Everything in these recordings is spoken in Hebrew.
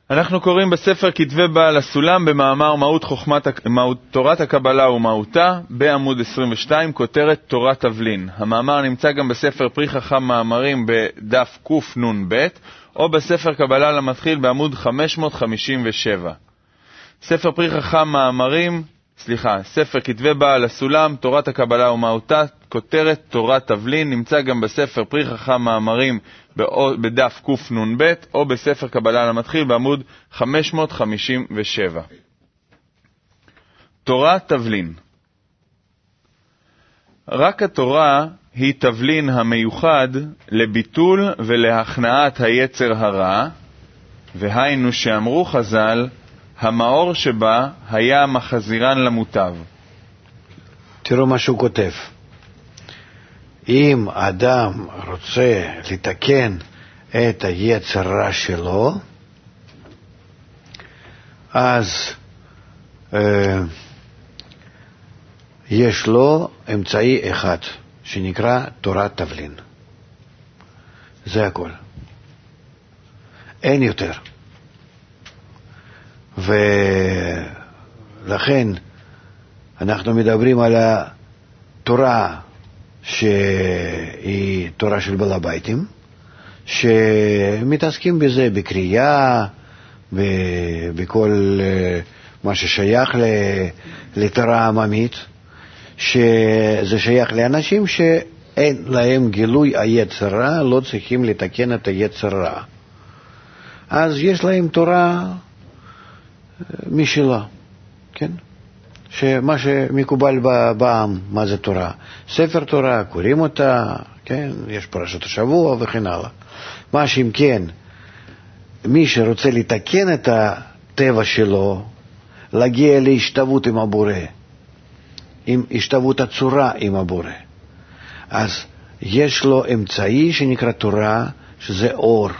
אנחנו קוראים בספר כתבי בעל הסולם במאמר מהות תורת הקבלה ומהותה בעמוד 22, כותרת תורת תבלין. המאמר נמצא גם בספר פרי חכם מאמרים בדף קנ"ב או בספר קבלה למתחיל בעמוד 557. ספר פרי חכם מאמרים, ספר כתבי בעל הסולם, תורת הקבלה ומהותה, כותרת תורת תבלין, נמצא גם בספר פרי חכם מאמרים בדף קנ"ב או בספר קבלה למתחיל בעמוד 557. תורת תבלין. רק התורה היא תבלין המיוחד לביטול ולהכנעת היצר הרע, והיינו שאמרו חז"ל, המאור שבה היה מחזירן למוטב. תראו מה שהוא כותב. אם אדם רוצה לתקן את היצר רע שלו, אז יש לו אמצעי אחד שנקרא תורת תבלין. זה הכל. אין יותר. ולכן אנחנו מדברים על התורה שהיא תורה של בעל הביתים, שמתעסקים בזה בקריאה, בכל מה ששייך לתורה העממית, שזה שייך לאנשים שאין להם גילוי היצר רע, לא צריכים לתקן את היצר רע. אז יש להם תורה משלה, כן? שמה שמקובל בעם, מה זה תורה? ספר תורה, קוראים אותה, כן? יש פרשת השבוע וכן הלאה. מה שאם כן, מי שרוצה לתקן את הטבע שלו, להגיע להשתוות עם הבורא, עם השתוות הצורה עם הבורא, אז יש לו אמצעי שנקרא תורה, שזה אור,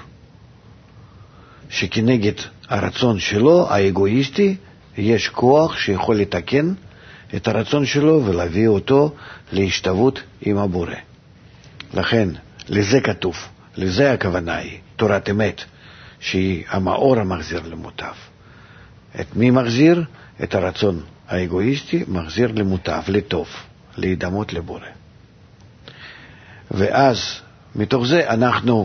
שכנגד הרצון שלו, האגואיסטי, יש כוח שיכול לתקן את הרצון שלו ולהביא אותו להשתוות עם הבורא. לכן, לזה כתוב, לזה הכוונה היא, תורת אמת, שהיא המאור המחזיר למוטב. את מי מחזיר? את הרצון האגואיסטי מחזיר למוטב, לטוב, להידמות לבורא. ואז, מתוך זה אנחנו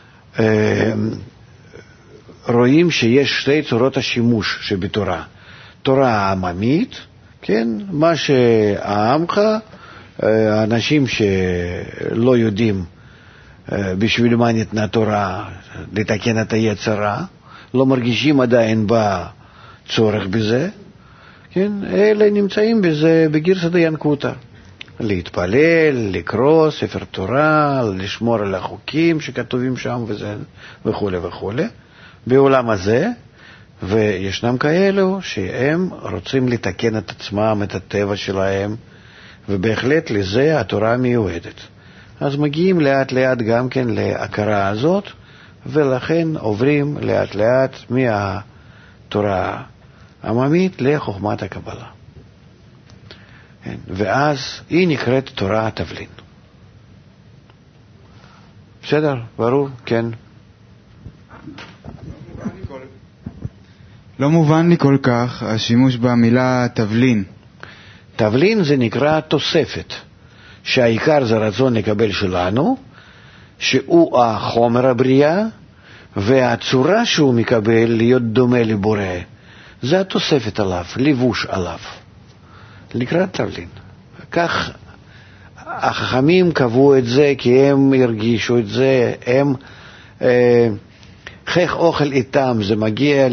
רואים שיש שתי צורות השימוש שבתורה. תורה העממית, כן, מה שהעמך, האנשים שלא יודעים בשביל מה ניתנה תורה לתקן את היצר רע, לא מרגישים עדיין בצורך בזה, כן, אלה נמצאים בזה בגרסא דינקותא. להתפלל, לקרוא ספר תורה, לשמור על החוקים שכתובים שם וכו' וכו'. בעולם הזה, וישנם כאלו שהם רוצים לתקן את עצמם, את הטבע שלהם, ובהחלט לזה התורה מיועדת. אז מגיעים לאט לאט גם כן להכרה הזאת, ולכן עוברים לאט לאט מהתורה העממית לחוכמת הקבלה. ואז היא נקראת תורה התבלין. בסדר? ברור? כן. לא מובן לי כל כך השימוש במילה תבלין. תבלין זה נקרא תוספת, שהעיקר זה רצון לקבל שלנו, שהוא החומר הבריאה, והצורה שהוא מקבל להיות דומה לבורא, זה התוספת עליו, לבוש עליו. לקראת תבלין. כך החכמים קבעו את זה, כי הם הרגישו את זה, הם חך אוכל איתם, זה מגיע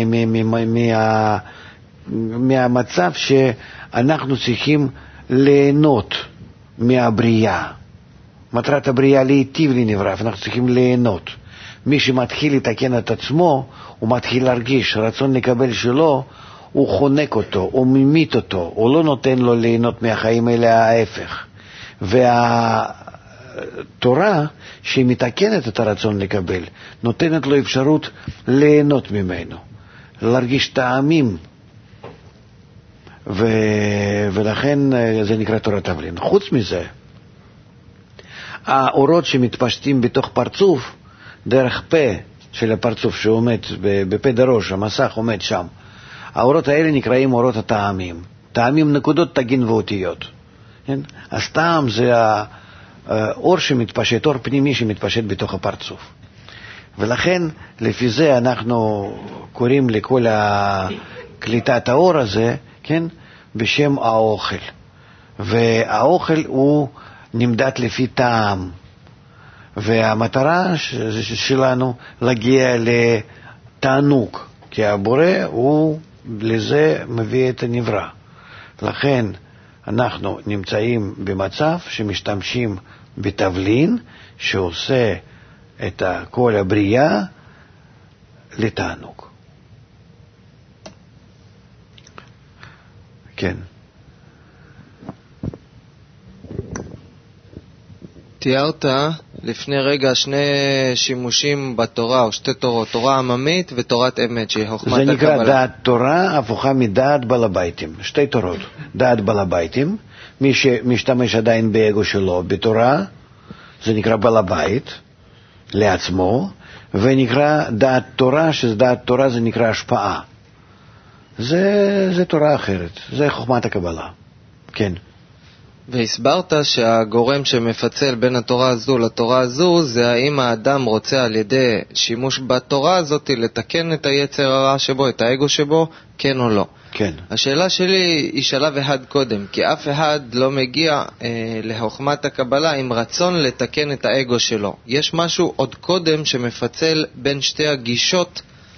מהמצב שאנחנו צריכים ליהנות מהבריאה. מטרת הבריאה להיטיב לנברא, אנחנו צריכים ליהנות. מי שמתחיל לתקן את עצמו, הוא מתחיל להרגיש רצון לקבל שלו, הוא חונק אותו, הוא ממית אותו, הוא לא נותן לו ליהנות מהחיים האלה, ההפך. והתורה שהיא מתקנת את הרצון לקבל, נותנת לו אפשרות ליהנות ממנו, להרגיש טעמים, ולכן זה נקרא תורת תבלין. חוץ מזה, האורות שמתפשטים בתוך פרצוף, דרך פה, של הפרצוף שעומד בפד הראש, המסך עומד שם. האורות האלה נקראים אורות הטעמים. טעמים נקודות תגין ואותיות. כן? אז טעם זה האור שמתפשט, אור פנימי שמתפשט בתוך הפרצוף. ולכן לפי זה אנחנו קוראים לכל קליטת האור הזה, כן? בשם האוכל. והאוכל הוא נמדד לפי טעם. והמטרה שלנו להגיע לתענוג, כי הבורא הוא לזה מביא את הנברא. לכן אנחנו נמצאים במצב שמשתמשים בתבלין שעושה את כל הבריאה לתענוג. כן. תיארת לפני רגע שני שימושים בתורה, או שתי תורות, תורה עממית ותורת אמת, שהיא חוכמת הקבלה. זה נקרא דעת תורה הפוכה מדעת בעל הביתים. שתי תורות. דעת בעל הביתים, מי שמשתמש עדיין באגו שלו בתורה, זה נקרא בעל הבית לעצמו, ונקרא דעת תורה, שזה דעת תורה זה נקרא השפעה. זה תורה אחרת, זה חוכמת הקבלה. כן. והסברת שהגורם שמפצל בין התורה הזו לתורה הזו זה האם האדם רוצה על ידי שימוש בתורה הזאת לתקן את היצר הרע שבו, את האגו שבו, כן או לא. כן. השאלה שלי היא שלב אחד קודם, כי אף אחד לא מגיע לחוכמת הקבלה עם רצון לתקן את האגו שלו. יש משהו עוד קודם שמפצל בין שתי הגישות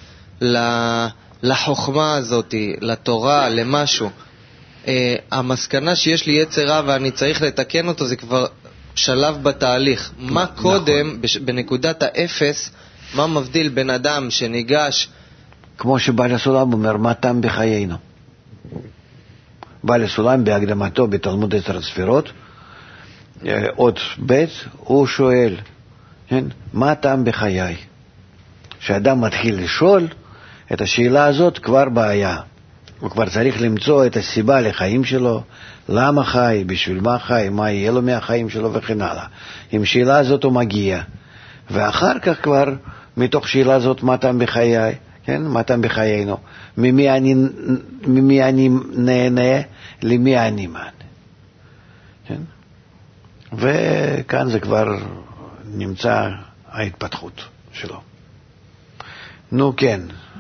לחוכמה הזאת, לתורה, למשהו. המסקנה שיש לי יצר רע ואני צריך לתקן אותו זה כבר שלב בתהליך. מה קודם, בנקודת האפס, מה מבדיל בין אדם שניגש, כמו שבעל הסולם אומר, מה טעם בחיינו? בעל הסולם בהקדמתו בתלמוד 10 ספירות, עוד ב' הוא שואל, כן, מה טעם בחיי? כשאדם מתחיל לשאול את השאלה הזאת כבר בעיה. הוא כבר צריך למצוא את הסיבה לחיים שלו, למה חי, בשביל מה חי, מה יהיה לו מהחיים שלו וכן הלאה. עם שאלה הזאת הוא מגיע. ואחר כך כבר מתוך שאלה הזאת מה טעם בחיי, כן? מה טעם בחיינו? ממי אני נהנה, למי אני מענה. כן? וכאן זה כבר נמצא ההתפתחות שלו. נו כן.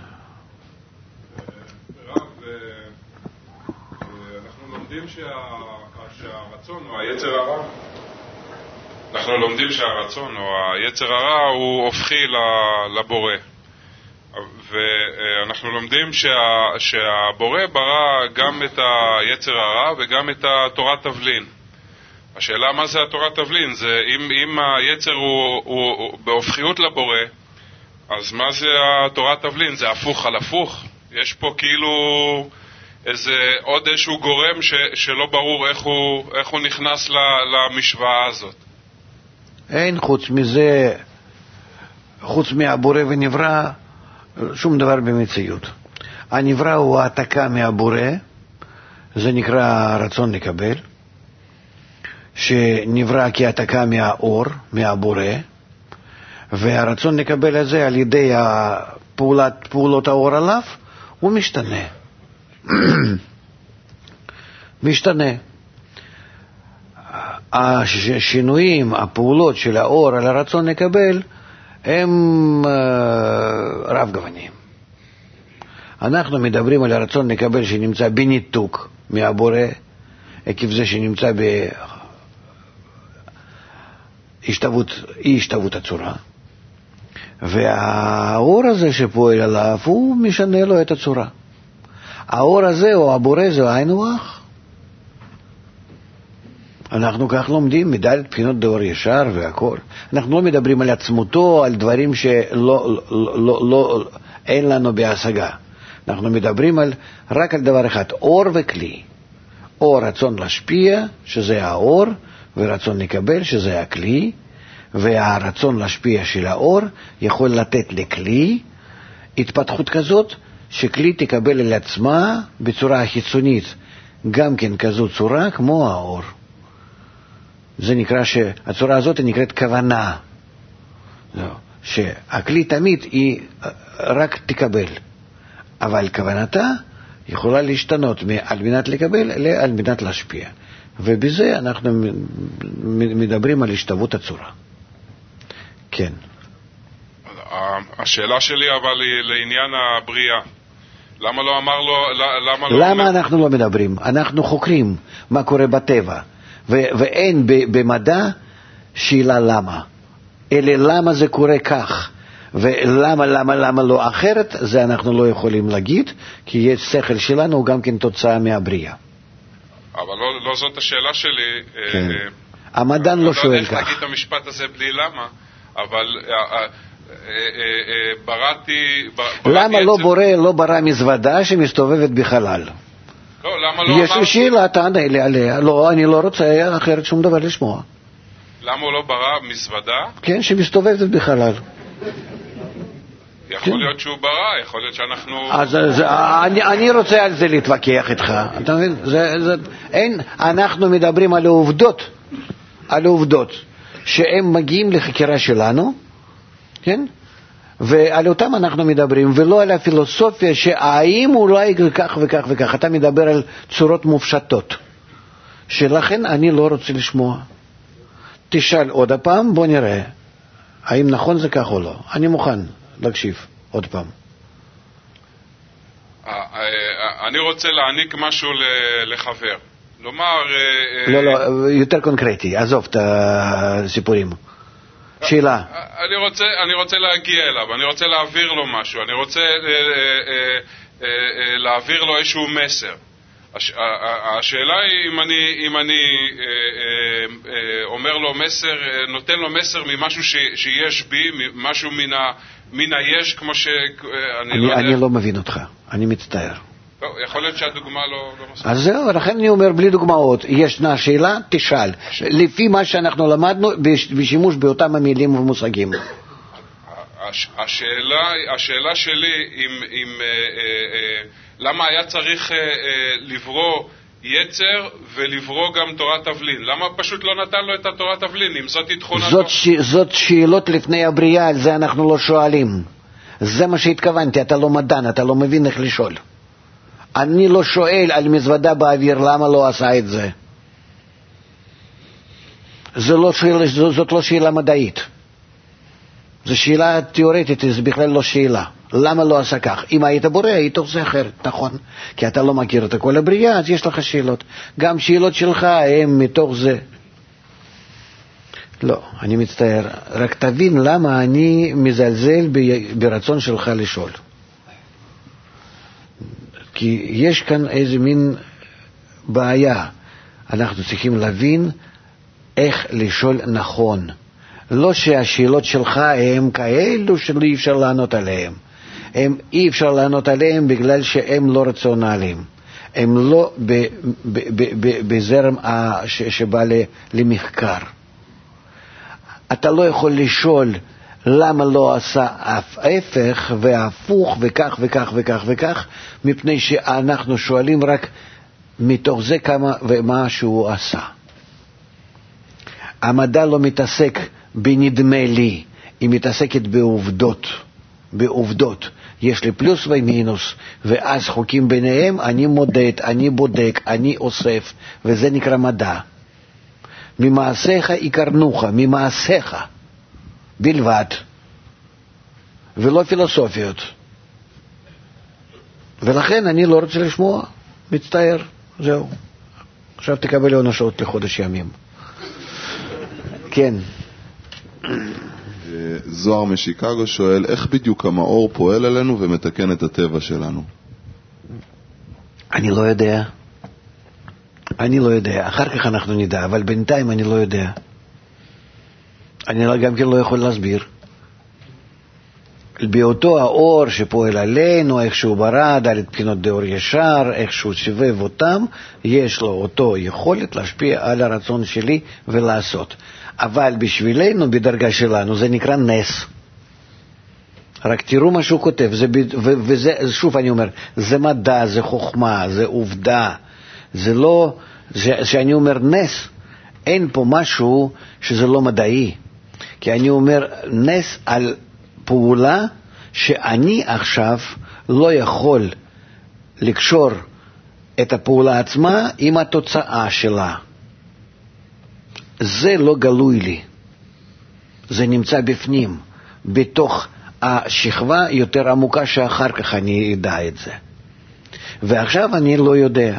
שהרצון או היצר הרע, אנחנו לומדים שהרצון או היצר הרע הוא הופכי לבורא, ואנחנו לומדים שהבורא ברא גם את היצר הרע וגם את התורת תבלין. השאלה מה זה התורת תבלין? זה אם היצר הוא בהופכיות לבורא, אז מה זה התורת תבלין? זה הפוך על הפוך? יש פה כאילו עוד איזשהו גורם שלא ברור איך הוא נכנס למשוואה הזאת. אין חוץ מזה, חוץ מהבורא ונברא, שום דבר במציאות. הנברא הוא העתקה מהבורא, זה נקרא רצון לקבל, שנברא כהעתקה מהאור, מהבורא, והרצון לקבל הזה על ידי פעולות האור עליו, הוא משתנה. משתנה. השינויים, הפעולות של האור על הרצון לקבל הם רב גוונים. אנחנו מדברים על הרצון לקבל שנמצא בניתוק מהבורא, עקב זה שנמצא אי השתוות הצורה, והאור הזה שפועל עליו הוא משנה לו את הצורה. האור הזה או הבורא זה היינו הך. אנחנו כך לומדים מדלת בחינות דאור ישר והכל. אנחנו לא מדברים על עצמותו, על דברים אין לנו בהשגה. אנחנו מדברים רק על דבר אחד, אור וכלי. או רצון להשפיע, שזה האור, ורצון לקבל, שזה הכלי, והרצון להשפיע של האור יכול לתת לכלי התפתחות כזאת, שכלי תקבל על עצמה בצורה החיצונית גם כן כזו צורה כמו האור. זה נקרא שהצורה הזאת נקראת כוונה. שהכלי תמיד היא רק תקבל, אבל כוונתה יכולה להשתנות על מנת לקבל על מנת להשפיע, ובזה אנחנו מדברים על השתוות הצורה. כן. השאלה שלי אבל היא לעניין הבריאה. למה לא אמר לו... למה אנחנו לא מדברים? אנחנו חוקרים מה קורה בטבע, ואין במדע שאלה למה, אלא למה זה קורה כך, ולמה לא אחרת, זה אנחנו לא יכולים להגיד, כי יש שכל שלנו גם כן תוצאה מהבריאה. אבל לא זאת השאלה שלי. כן. המדען לא שואל כך. אני לא יודע איך להגיד את המשפט הזה בלי למה, אבל בראתי... למה לא בורא לא ברא מזוודה שמסתובבת בחלל? לא, למה לא אמר... יש לי שאלה, תענה לי עליה. לא, אני לא רוצה אחרת שום דבר לשמוע. למה הוא לא ברא מזוודה? כן, שמסתובבת בחלל. יכול להיות שהוא ברא, יכול להיות שאנחנו... אז אני רוצה על זה להתווכח איתך, אתה מבין? אנחנו מדברים על העובדות, שהם מגיעים לחקירה שלנו, כן? ועל אותם אנחנו מדברים, ולא על הפילוסופיה שהאם אולי כך וכך וכך. אתה מדבר על צורות מופשטות, שלכן אני לא רוצה לשמוע. תשאל עוד הפעם, בוא נראה האם נכון זה כך או לא. אני מוכן להקשיב עוד פעם. אני רוצה להעניק משהו לחבר. לומר... לא, יותר קונקרטי, עזוב את הסיפורים. שאלה. אני רוצה להגיע אליו, אני רוצה להעביר לו משהו, אני רוצה להעביר לו איזשהו מסר. השאלה היא אם אני אומר לו מסר, נותן לו מסר ממשהו שיש בי, משהו מן היש, כמו אני לא מבין אותך, אני מצטער. יכול להיות שהדוגמה לא מספיק. אז זהו, לכן אני אומר בלי דוגמאות. ישנה שאלה, תשאל. לפי מה שאנחנו למדנו בשימוש באותם המילים ומושגים. השאלה שלי למה היה צריך לברוא יצר ולברוא גם תורת תבלין? למה פשוט לא נתן לו את התורת תבלין? אם זאת תכונה... זאת שאלות לפני הבריאה, על זה אנחנו לא שואלים. זה מה שהתכוונתי, אתה לא מדען, אתה לא מבין איך לשאול. אני לא שואל על מזוודה באוויר, למה לא עשה את זה? זאת לא שאלה מדעית. זו שאלה תיאורטית, זה בכלל לא שאלה. למה לא עשה כך? אם היית בורא, היית עושה אחרת, נכון? כי אתה לא מכיר את כל הבריאה, אז יש לך שאלות. גם שאלות שלך הן מתוך זה. לא, אני מצטער. רק תבין למה אני מזלזל ברצון שלך לשאול. כי יש כאן איזה מין בעיה. אנחנו צריכים להבין איך לשאול נכון. לא שהשאלות שלך הן כאלו שלא אפשר לענות עליהן. אי אפשר לענות עליהם בגלל שהם לא רציונליים. הם לא בזרם שבא למחקר. אתה לא יכול לשאול למה לא עשה ההפך וההפוך וכך וכך וכך וכך, מפני שאנחנו שואלים רק מתוך זה כמה ומה שהוא עשה. המדע לא מתעסק בנדמה לי, היא מתעסקת בעובדות. יש לי פלוס ומינוס, ואז חוקים ביניהם, אני מודד, אני בודק, אני אוסף, וזה נקרא מדע. ממעשיך יקרנוך, ממעשיך בלבד, ולא פילוסופיות. ולכן אני לא רוצה לשמוע, מצטער, זהו. עכשיו תקבל עונשות לחודש ימים. כן. זוהר משיקגו שואל, איך בדיוק המאור פועל עלינו ומתקן את הטבע שלנו? אני לא יודע. אחר כך אנחנו נדע, אבל בינתיים אני לא יודע. אני גם כן לא יכול להסביר. באותו האור שפועל עלינו, איך שהוא ברא, דלת בחינות דאור ישר, איך שהוא סובב אותם, יש לו אותו יכולת להשפיע על הרצון שלי ולעשות. אבל בשבילנו, בדרגה שלנו, זה נקרא נס. רק תראו מה שהוא כותב, וזה, שוב אני אומר, זה מדע, זה חוכמה, זה עובדה. זה לא, שאני אומר נס, אין פה משהו שזה לא מדעי. כי אני אומר נס על פעולה שאני עכשיו לא יכול לקשור את הפעולה עצמה עם התוצאה שלה. זה לא גלוי לי. זה נמצא בפנים, בתוך השכבה יותר עמוקה שאחר כך אני אדע את זה. ועכשיו אני לא יודע.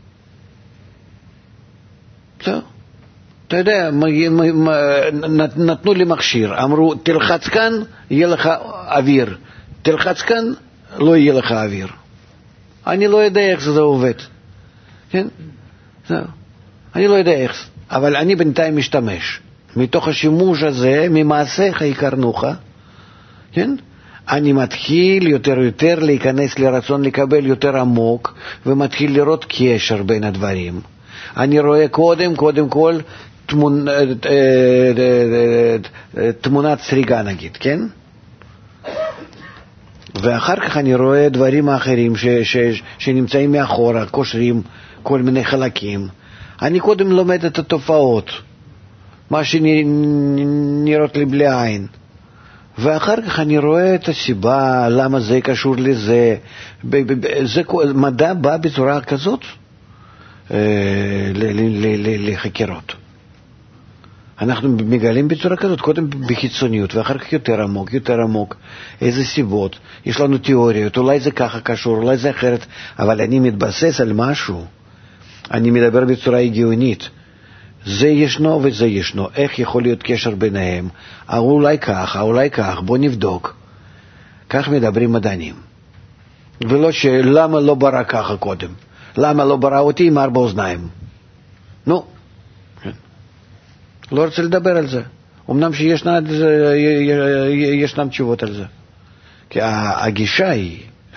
זהו. אתה יודע, נתנו לי מכשיר, אמרו תלחץ כאן, יהיה לך אוויר, תלחץ כאן, לא יהיה לך אוויר. אני לא יודע איך זה עובד. כן? זהו. אני לא יודע איך, אבל אני בינתיים משתמש. מתוך השימוש הזה, ממעשיך יקרנוך, כן? אני מתחיל יותר להיכנס לרצון לקבל יותר עמוק, ומתחיל לראות קשר בין הדברים. אני רואה קודם כל תמונת סריגה נגיד, כן? ואחר כך אני רואה דברים אחרים שנמצאים מאחורה, קושרים כל מיני חלקים. אני קודם לומד את התופעות, מה שנראות לי בלי עין. ואחר כך אני רואה את הסיבה, למה זה קשור לזה. מדע בא בצורה כזאת לחקירות. אנחנו מגלים בצורה כזאת, קודם בחיצוניות, ואחר כך יותר עמוק, איזה סיבות, יש לנו תיאוריות, אולי זה ככה קשור, אולי זה אחרת, אבל אני מתבסס על משהו, אני מדבר בצורה הגיונית, זה ישנו וזה ישנו, איך יכול להיות קשר ביניהם, אולי כך, בוא נבדוק, כך מדברים מדענים, ולא שלמה לא ברא ככה קודם, למה לא ברא אותי עם 4 אוזניים, נו, לא רוצה לדבר על זה. אמנם שישנם תשובות על זה. כי הגישה היא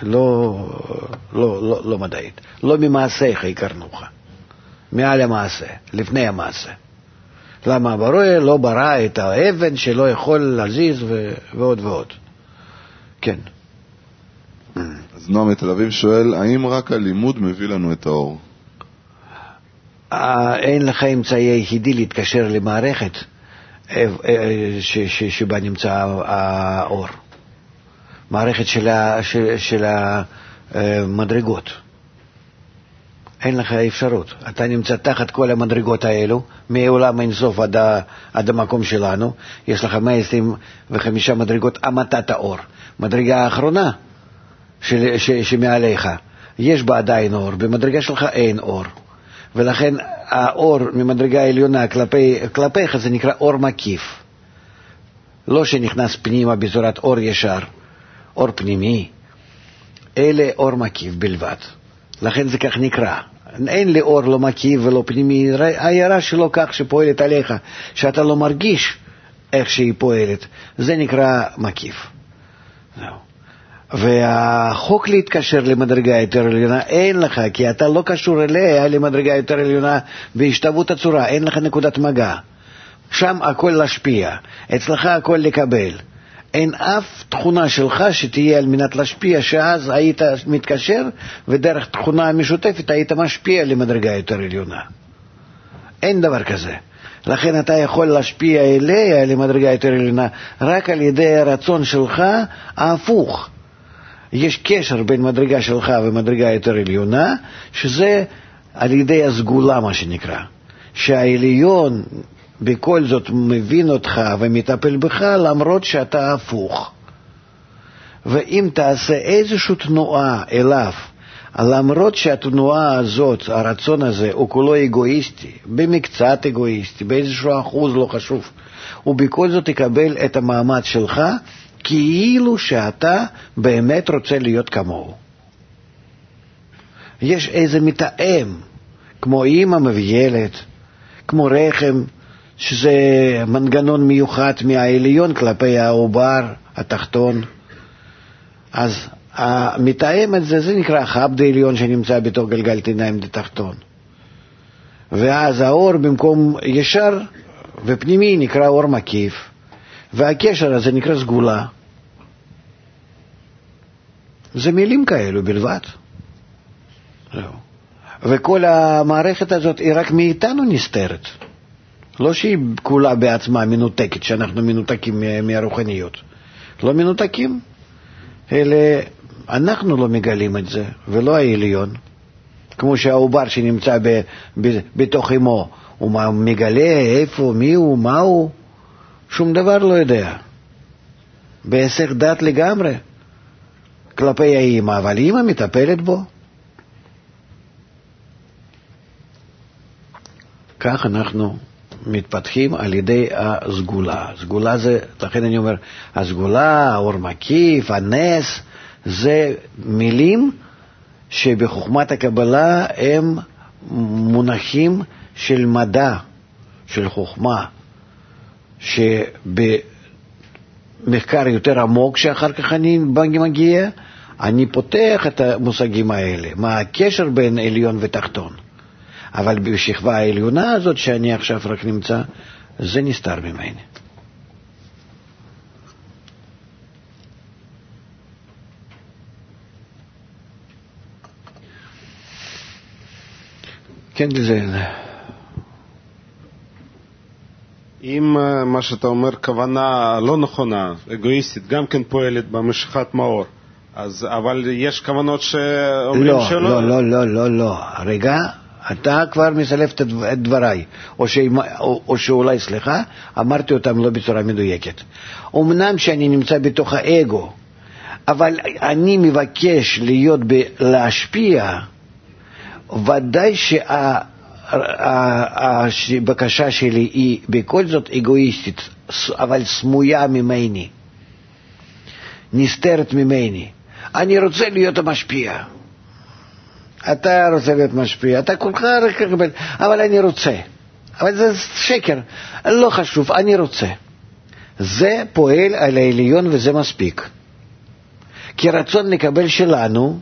לא מדעית. לא ממעשיך יקרנוך. מעל המעשה, לפני המעשה. למה הבורא לא ברא את האבן שלא יכול להזיז ועוד ועוד. כן. אז נועם מתל אביב שואל, האם רק הלימוד מביא לנו את האור? אין לך אמצעי יחידי להתקשר למערכת שבה נמצא האור. מערכת של המדרגות. אין לך אפשרות. אתה נמצא תחת כל המדרגות האלו, מעולם אינסוף עד המקום שלנו. יש לך 125 מדרגות המתת האור. מדרגה האחרונה שמעליך. יש בה עדיין אור, במדרגה שלך אין אור. ולכן האור ממדרגה העליונה כלפיך זה נקרא אור מקיף. לא שנכנס פנימה בצורת אור ישר, אור פנימי, אלה אור מקיף בלבד. לכן זה כך נקרא. אין לי אור לא מקיף ולא פנימי, העירה שלו כך שפועלת עליך, שאתה לא מרגיש איך שהיא פועלת, זה נקרא מקיף. זהו. והחוק להתקשר למדרגה יותר עליונה אין לך, כי אתה לא קשור אליה למדרגה יותר עליונה בהשתוות הצורה, אין לך נקודת מגע. שם הכל להשפיע, אצלך הכל לקבל. אין אף תכונה שלך שתהיה על מנת להשפיע, שאז היית מתקשר ודרך תכונה המשותפת היית משפיע למדרגה יותר עליונה. אין דבר כזה. לכן אתה יכול להשפיע אליה למדרגה יותר עליונה רק על ידי הרצון שלך ההפוך. יש קשר בין מדרגה שלך ומדרגה יותר עליונה, שזה על ידי הסגולה מה שנקרא. שהעליון בכל זאת מבין אותך ומטפל בך למרות שאתה הפוך. ואם תעשה איזושהי תנועה אליו, למרות שהתנועה הזאת, הרצון הזה, הוא כולו אגואיסטי, במקצת אגואיסטי, באיזשהו אחוז לא חשוב, ובכל זאת תקבל את המעמד שלך, כאילו שאתה באמת רוצה להיות כמוהו. יש איזה מתאם, כמו אמא מביילת, כמו רחם, שזה מנגנון מיוחד מהעליון כלפי העובר התחתון. אז המתאם את זה, זה נקרא חבד העליון שנמצא בתוך גלגל תיניים תחתון. ואז האור במקום ישר ופנימי נקרא אור מקיף. והקשר הזה נקרא סגולה. זה מילים כאלו בלבד. וכל המערכת הזאת היא רק מאיתנו נסתרת. לא שהיא כולה בעצמה מנותקת, שאנחנו מנותקים מהרוחניות. לא מנותקים. אלה, אנחנו לא מגלים את זה, ולא העליון. כמו שהעובר שנמצא בתוך אמו, הוא מגלה איפה, מי הוא, מה הוא, שום דבר לא יודע. בהיסח דעת לגמרי, כלפי האמא, אבל אמא מטפלת בו. כך אנחנו מתפתחים על ידי הסגולה. סגולה זה, לכן אני אומר, הסגולה, האור מקיף, הנס, זה מילים שבחוכמת הקבלה הם מונחים של מדע, של חוכמה, שבמחקר יותר עמוק שאחר כך אני מגיע, אני פותח את המושגים האלה, מה הקשר בין עליון ותחתון. אבל בשכבה העליונה הזאת שאני עכשיו רק נמצא, זה נסתר ממני. כן, זה... אם מה שאתה אומר כוונה לא נכונה, אגואיסטית, גם כן פועלת במשיכת מאור, אז אבל יש כוונות שאומרים לא, שלא? לא. רגע, אתה כבר מסלף את דבריי, או שאולי, סליחה, אמרתי אותם לא בצורה מדויקת. אמנם שאני נמצא בתוך האגו, אבל אני מבקש להשפיע, ודאי שהבקשה שלי היא בכל זאת אגואיסטית, אבל סמויה ממני, נסתרת ממני. אני רוצה להיות המשפיע. אתה רוצה להיות משפיע, אתה כל כך לקבל, אבל אני רוצה. אבל זה שקר, לא חשוב, אני רוצה. זה פועל על העליון וזה מספיק. כי רצון לקבל שלנו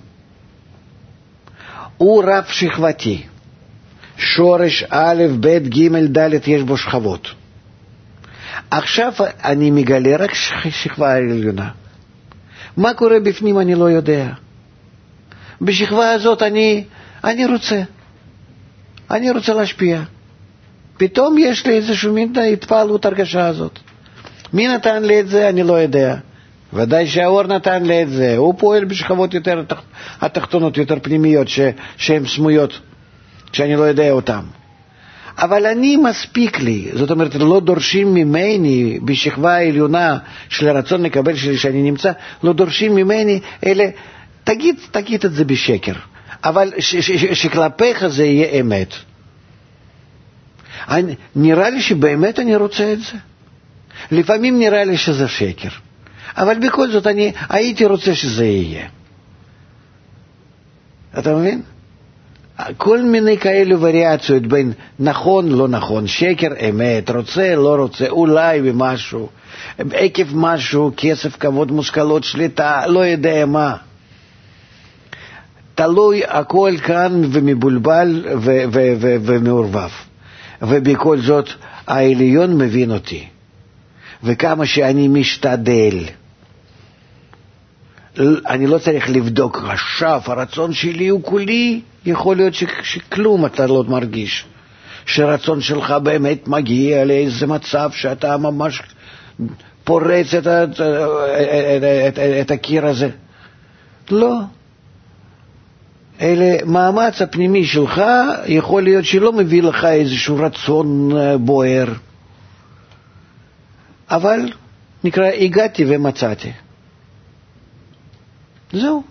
הוא רב שכבתי. שורש א', ב', ג', ד', יש בו שכבות. עכשיו אני מגלה רק שכבה העליונה. מה קורה בפנים אני לא יודע. בשכבה הזאת אני רוצה להשפיע. פתאום יש לי איזשהו מין התפעלות הרגשה הזאת. מי נתן לי את זה אני לא יודע. ודאי שהאור נתן לי את זה. הוא פועל בשכבות יותר התחתונות, יותר פנימיות, שהן סמויות, שאני לא יודע אותן. אבל אני מספיק לי, זאת אומרת, לא דורשים ממני בשכבה העליונה של הרצון לקבל שלי שאני נמצא, לא דורשים ממני, אלא תגיד את זה בשקר, אבל שכלפיך זה יהיה אמת. נראה לי שבאמת אני רוצה את זה. לפעמים נראה לי שזה שקר, אבל בכל זאת אני הייתי רוצה שזה יהיה. אתה מבין? כל מיני כאלו וריאציות בין נכון, לא נכון, שקר, אמת, רוצה, לא רוצה, אולי במשהו, עקב משהו, כסף, כבוד, מושכלות, שליטה, לא יודע מה. תלוי הכל כאן ומבולבל ומעורבב. ובכל זאת העליון מבין אותי. וכמה שאני משתדל, אני לא צריך לבדוק עכשיו, הרצון שלי הוא כולי, יכול להיות שכלום אתה לא מרגיש. שרצון שלך באמת מגיע לאיזה מצב שאתה ממש פורץ את הקיר הזה. לא. אלה מאמץ הפנימי שלך, יכול להיות שלא מביא לך איזשהו רצון בוער. אבל נקרא, הגעתי ומצאתי. זהו.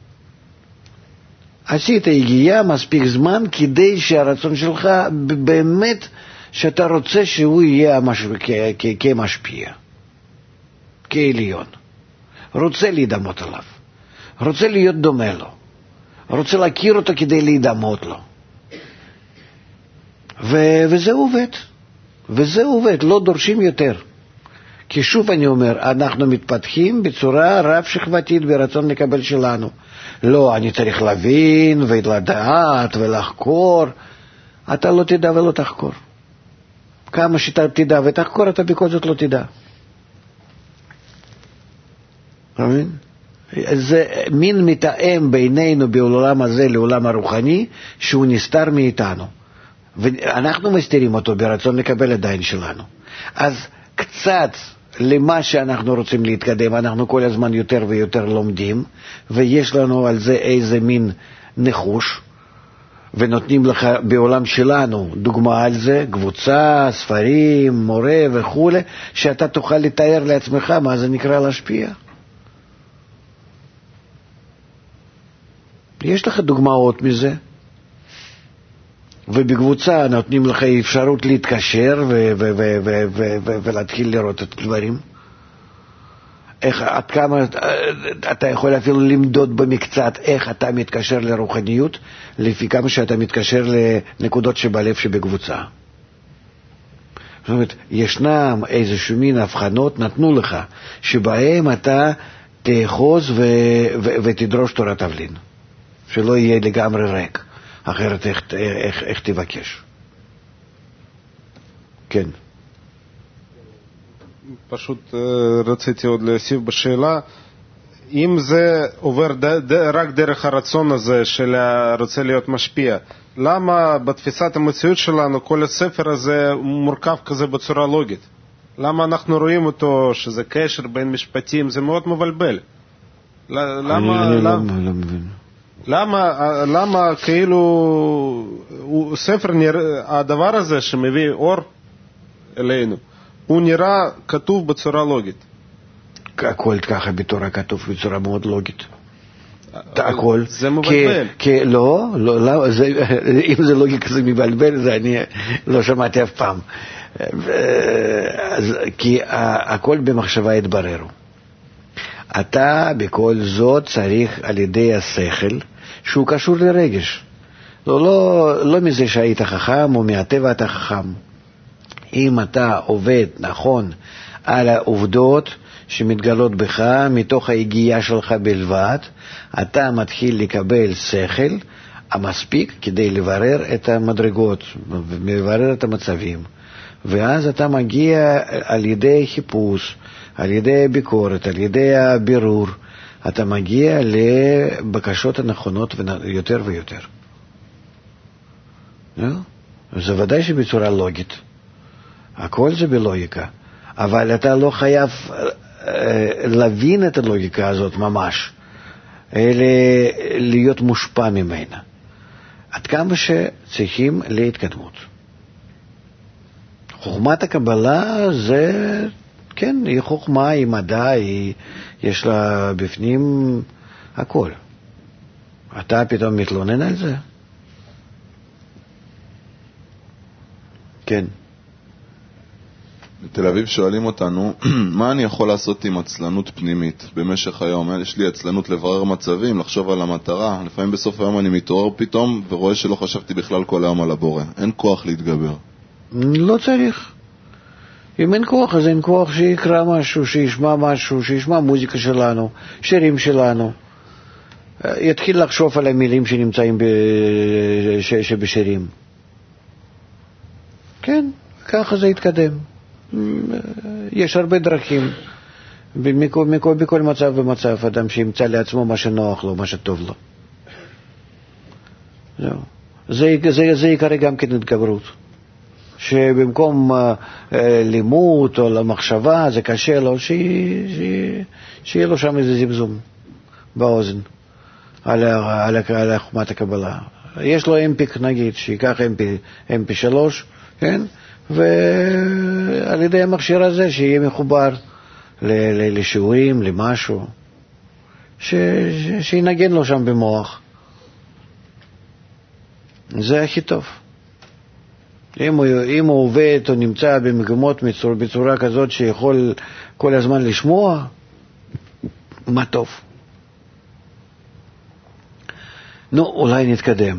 עשית הגיעה מספיק זמן כדי שהרצון שלך באמת שאתה רוצה שהוא יהיה כמשפיע, כעליון. רוצה להידמות עליו, רוצה להיות דומה לו, רוצה להכיר אותו כדי להידמות לו. וזה עובד, לא דורשים יותר. כי שוב אני אומר, אנחנו מתפתחים בצורה רב שכבתית ברצון לקבל שלנו. לא, אני צריך להבין ולדעת ולחקור. אתה לא תדע ולא תחקור. כמה שאתה תדע ותחקור, אתה בכל זאת לא תדע. מבין? זה מין מתאם בינינו בעולם הזה לעולם הרוחני, שהוא נסתר מאיתנו. ואנחנו מסתירים אותו ברצון לקבל עדיין שלנו. אז קצת למה שאנחנו רוצים להתקדם, אנחנו כל הזמן יותר ויותר לומדים, ויש לנו על זה איזה מין נחוש, ונותנים לך בעולם שלנו דוגמה על זה, קבוצה, ספרים, מורה וכו', שאתה תוכל לתאר לעצמך מה זה נקרא להשפיע. יש לך דוגמאות מזה, ובקבוצה נותנים לך אפשרות להתקשר ולהתחיל לראות את הדברים. עד כמה אתה יכול אפילו למדוד במקצת איך אתה מתקשר לרוחניות, לפי כמה שאתה מתקשר לנקודות שבלב שבקבוצה. זאת אומרת, ישנם איזשהו מין הבחנות נתנו לך, שבהם אתה תאחוז ותדרוש תורת תבלין, שלא יהיה לגמרי ריק, אחרת איך תבקש. כן. פשוט רציתי עוד להוסיף בשאלה, אם זה עובר רק דרך הרצון הזה של רוצה להיות משפיע, למה בתפיסת המציאות שלנו כל הספר הזה מורכב כזה בצורה לוגית? למה אנחנו רואים אותו שזה קשר בין משפטים? זה מאוד מבלבל. למה כאילו ספר, הדבר הזה שמביא אור אלינו, הוא נראה כתוב בצורה לוגית? הכל ככה בתורה כתוב בצורה מאוד לוגית. הכל. זה מבלבל. לא, אם זה לוגיקה זה מבלבל, זה אני לא שמעתי אף פעם. כי הכל במחשבה התבררו. אתה בכל זאת צריך על ידי השכל שהוא קשור לרגש. לא מזה שהיית חכם או מהטבע אתה חכם. אם אתה עובד נכון על העובדות שמתגלות בך מתוך ההגיעה שלך בלבד, אתה מתחיל לקבל שכל המספיק כדי לברר את המדרגות ולברר את המצבים, ואז אתה מגיע על ידי חיפוש, על ידי ביקורת, על ידי הבירור, אתה מגיע לבקשות הנכונות יותר ויותר. זה ודאי שבצורה לוגית, הכל זה בלוגיקה, אבל אתה לא חייב להבין את הלוגיקה הזאת ממש, אלא להיות מושפע ממנה, עד כמה שצריכים להתקדמות. חוכמת הקבלה זה, כן, היא חוכמה, היא מדע, יש לה בפנים הכל. אתה פתאום מתלונן על זה? כן. בתל אביב שואלים אותנו, מה אני יכול לעשות עם עצלנות פנימית במשך היום? יש לי עצלנות לברר מצבים, לחשוב על המטרה. לפעמים בסוף היום אני מתעורר פתאום ורואה שלא חשבתי בכלל כל היום על הבורא. אין כוח להתגבר. לא צריך. אם אין כוח, אז אין כוח שיקרא משהו, שישמע משהו, שישמע מוזיקה שלנו, שירים שלנו. יתחיל לחשוב על המילים שנמצאים שבשירים. כן, ככה זה יתקדם. יש הרבה דרכים. בכל מצב ומצב, אדם שימצא לעצמו מה שנוח לו, מה שטוב לו. זה יקרה גם כן התגברות. שבמקום לימוד או למחשבה, זה קשה לו, שיהיה לו שם איזה זבזום באוזן על חוכמת הקבלה. יש לו אמפיק, נגיד, שיקח MP3, כן? ועל ידי המכשיר הזה שיהיה מחובר לשיעורים, למשהו, שינגן לו שם במוח. זה הכי טוב. אם הוא עובד או נמצא במגמות בצורה כזאת שיכול כל הזמן לשמוע, מה טוב. נו, אולי נתקדם.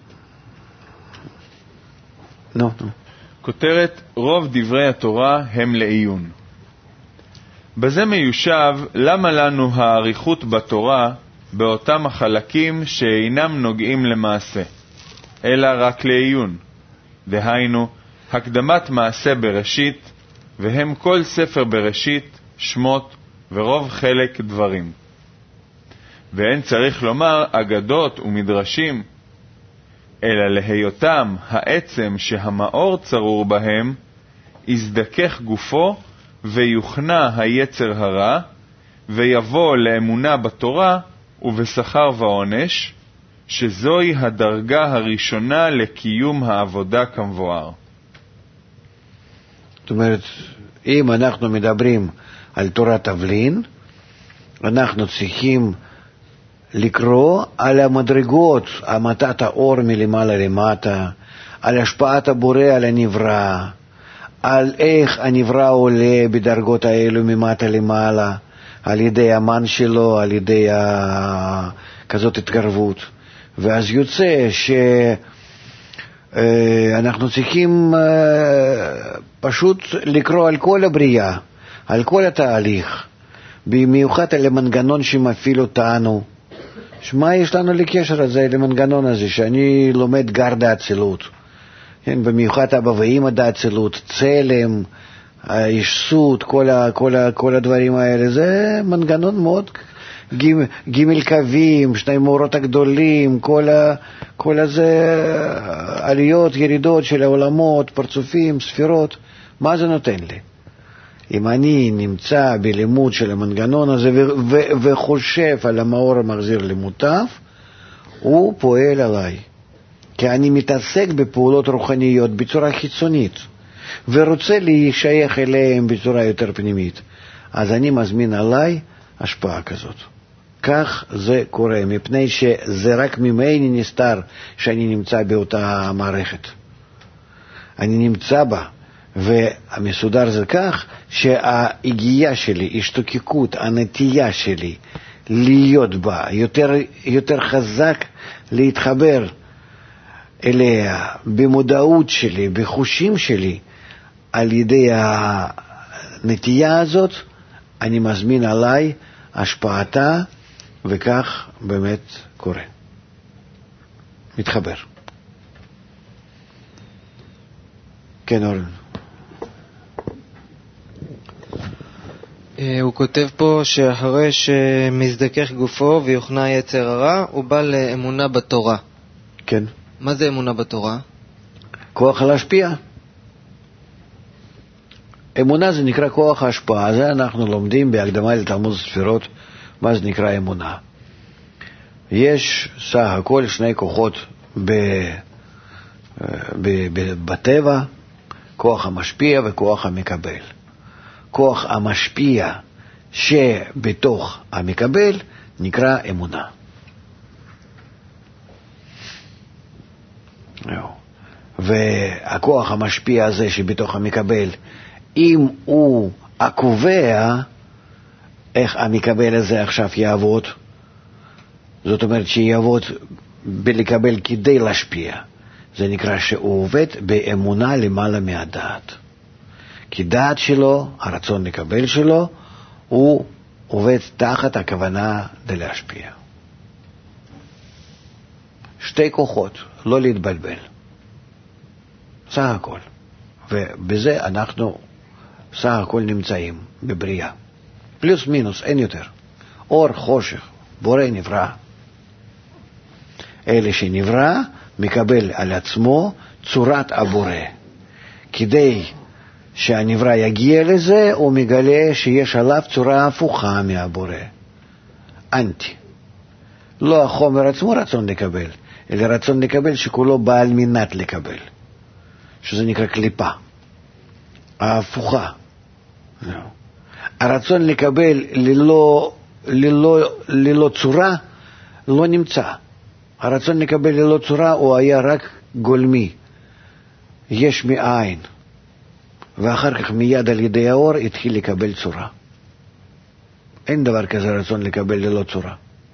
נו. כותרת, רוב דברי התורה הם לעיון. בזה מיושב למה לנו העריכות בתורה באותם החלקים שאינם נוגעים למעשה, אלא רק לעיון. דהיינו, הקדמת מעשה בראשית, והם כל ספר בראשית, שמות ורוב חלק דברים. ואין צריך לומר אגדות ומדרשים, אלא להיותם העצם שהמאור צרור בהם, יזדכך גופו ויוכנע היצר הרע, ויבוא לאמונה בתורה ובשכר ועונש, שזוהי הדרגה הראשונה לקיום העבודה כמבואר. זאת אומרת, אם אנחנו מדברים על תורת תבלין, אנחנו צריכים לקרוא על המדרגות, המתת האור מלמעלה למטה, על השפעת הבורא על הנברא, על איך הנברא עולה בדרגות האלו ממטה למעלה, על ידי המן שלו, על ידי כזאת התקרבות. ואז יוצא שאנחנו צריכים פשוט לקרוא על כל הבריאה, על כל התהליך, במיוחד על המנגנון שמפעיל אותנו. מה יש לנו לקשר הזה, למנגנון הזה, שאני לומד גר דאצילות, כן, במיוחד אבא ואמא דאצילות, צלם, הישסות, כל הדברים האלה, זה מנגנון מאוד ג' קווים, שני מאורות הגדולים, כל הזה עליות, ירידות של העולמות, פרצופים, ספירות. מה זה נותן לי? אם אני נמצא בלימוד של המנגנון הזה וחושב על המאור המחזיר למוטב, הוא פועל עליי. כי אני מתעסק בפעולות רוחניות בצורה חיצונית, ורוצה להישייך אליהם בצורה יותר פנימית. אז אני מזמין עליי השפעה כזאת. כך זה קורה, מפני שזה רק ממני נסתר שאני נמצא באותה מערכת. אני נמצא בה, והמסודר זה כך שההגיעה שלי, השתוקקות, הנטייה שלי להיות בה, יותר חזק להתחבר אליה, במודעות שלי, בחושים שלי, על ידי הנטייה הזאת, אני מזמין עליי השפעתה, וכך באמת קורה. מתחבר. כן, אורן. הוא כותב פה שאחרי שמזדכך גופו ויוכנע יצר הרע, הוא בא לאמונה בתורה. כן. מה זה אמונה בתורה? כוח להשפיע. אמונה זה נקרא כוח ההשפעה. זה אנחנו לומדים בהקדמה לתלמוד ספירות, מה זה נקרא אמונה. יש סך הכל שני כוחות בטבע, כוח המשפיע וכוח המקבל. כוח המשפיע שבתוך המקבל נקרא אמונה. והכוח המשפיע הזה שבתוך המקבל, אם הוא הקובע איך המקבל הזה עכשיו יעבוד, זאת אומרת שיעבוד בלקבל כדי להשפיע, זה נקרא שהוא עובד באמונה למעלה מהדעת. כי דעת שלו, הרצון לקבל שלו, הוא עובד תחת הכוונה להשפיע. שתי כוחות, לא להתבלבל. סך הכל. ובזה אנחנו סך הכל נמצאים בבריאה. פלוס מינוס, אין יותר. אור, חושך, בורא נברא. אלה שנברא מקבל על עצמו צורת הבורא. כדי שהנברא יגיע לזה, הוא מגלה שיש עליו צורה הפוכה מהבורא. אנטי. לא החומר עצמו רצון לקבל, אלא רצון לקבל שכולו בא על מנת לקבל. שזה נקרא קליפה. ההפוכה. הרצון לקבל ללא צורה לא נמצא. הרצון לקבל ללא צורה הוא היה רק גולמי. יש מאין. ואחר כך מיד על ידי האור התחיל לקבל צורה. אין דבר כזה רצון לקבל ללא צורה.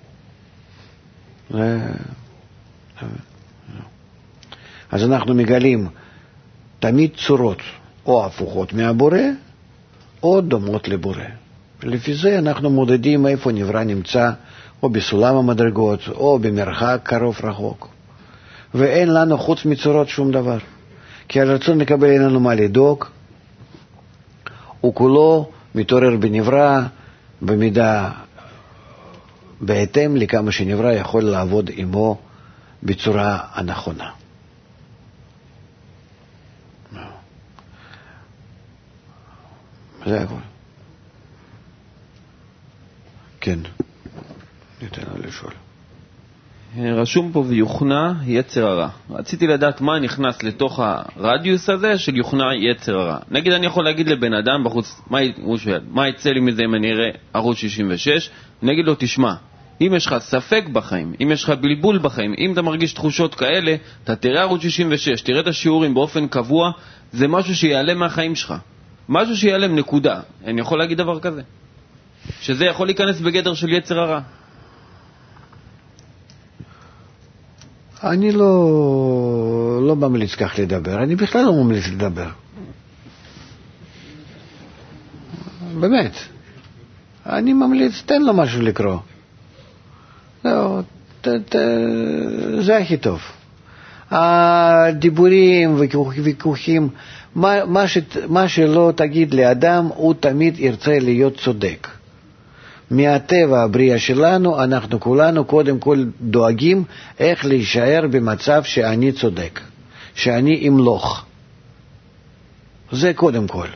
אז אנחנו מגלים תמיד צורות או הפוכות מהבורא או דומות לבורא. לפי זה אנחנו מודדים איפה נברא נמצא, או בסולם המדרגות או במרחק קרוב רחוק. ואין לנו חוץ מצורות שום דבר. כי על רצון לקבל אין לנו מה לדאוג, הוא כולו מתעורר בנברא במידה בהתאם לכמה שנברא יכול לעבוד עמו בצורה הנכונה. זה הכל. כן, ניתן לו לשאול. רשום פה ויוכנה יצר הרע. רציתי לדעת מה נכנס לתוך הרדיוס הזה של יוכנה יצר הרע. נגיד אני יכול להגיד לבן אדם בחוץ, מה יצא לי מזה אם אני אראה ערוץ 66? נגיד לו, תשמע, אם יש לך ספק בחיים, אם יש לך בלבול בחיים, אם אתה מרגיש תחושות כאלה, אתה תראה ערוץ 66, תראה את השיעורים באופן קבוע, זה משהו שיעלם מהחיים שלך. משהו שיעלם, נקודה. אני יכול להגיד דבר כזה? שזה יכול להיכנס בגדר של יצר הרע. אני לא ממליץ כך לדבר, אני בכלל לא ממליץ לדבר. באמת. אני ממליץ, תן לו משהו לקרוא. לא, זה הכי טוב. הדיבורים וויכוחים, מה שלא תגיד לאדם, הוא תמיד ירצה להיות צודק. מהטבע הבריאה שלנו, אנחנו כולנו קודם כל דואגים איך להישאר במצב שאני צודק, שאני אמלוך. זה קודם כל.